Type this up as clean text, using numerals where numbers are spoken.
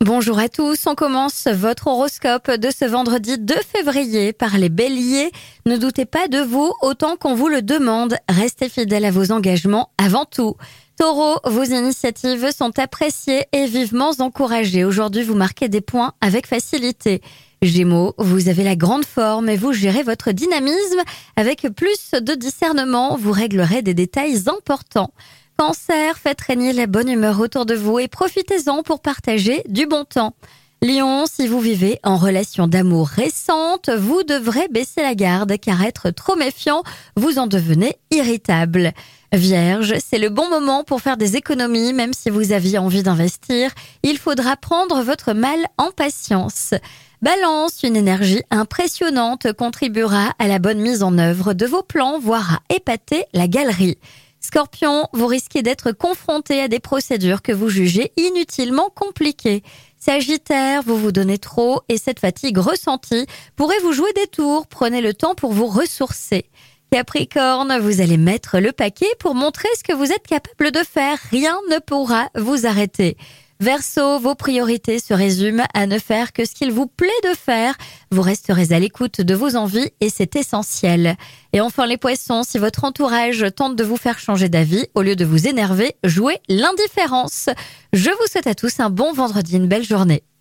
Bonjour à tous, on commence votre horoscope de ce vendredi 2 février par les béliers. Ne doutez pas de vous autant qu'on vous le demande, restez fidèles à vos engagements avant tout. Taureau, vos initiatives sont appréciées et vivement encouragées. Aujourd'hui, vous marquez des points avec facilité. Gémeaux, vous avez la grande forme et vous gérez votre dynamisme. Avec plus de discernement, vous réglerez des détails importants. Cancer, faites régner la bonne humeur autour de vous et profitez-en pour partager du bon temps. Lion, si vous vivez en relation d'amour récente, vous devrez baisser la garde car être trop méfiant, vous en devenez irritable. Vierge, c'est le bon moment pour faire des économies même si vous aviez envie d'investir. Il faudra prendre votre mal en patience. Balance, une énergie impressionnante contribuera à la bonne mise en œuvre de vos plans, voire à épater la galerie. Scorpion, vous risquez d'être confronté à des procédures que vous jugez inutilement compliquées. Sagittaire, vous vous donnez trop et cette fatigue ressentie pourrait vous jouer des tours. Prenez le temps pour vous ressourcer. Capricorne, vous allez mettre le paquet pour montrer ce que vous êtes capable de faire. Rien ne pourra vous arrêter. Verseau, vos priorités se résument à ne faire que ce qu'il vous plaît de faire. Vous resterez à l'écoute de vos envies et c'est essentiel. Et enfin les poissons, si votre entourage tente de vous faire changer d'avis, au lieu de vous énerver, jouez l'indifférence. Je vous souhaite à tous un bon vendredi, une belle journée.